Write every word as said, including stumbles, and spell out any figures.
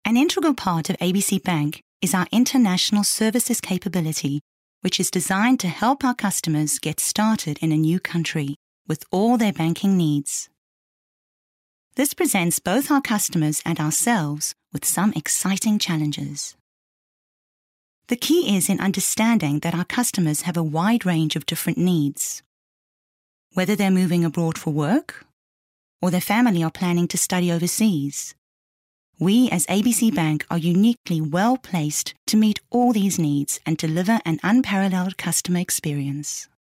An integral part of A B C Bank is our international services capability, which is designed to help our customers get started in a new country with all their banking needs. This presents both our customers and ourselves with some exciting challenges. The key is in understanding that our customers have a wide range of different needs. Whether they're moving abroad for work, or their family are planning to study overseas, we as A B C Bank are uniquely well placed to meet all these needs and deliver an unparalleled customer experience.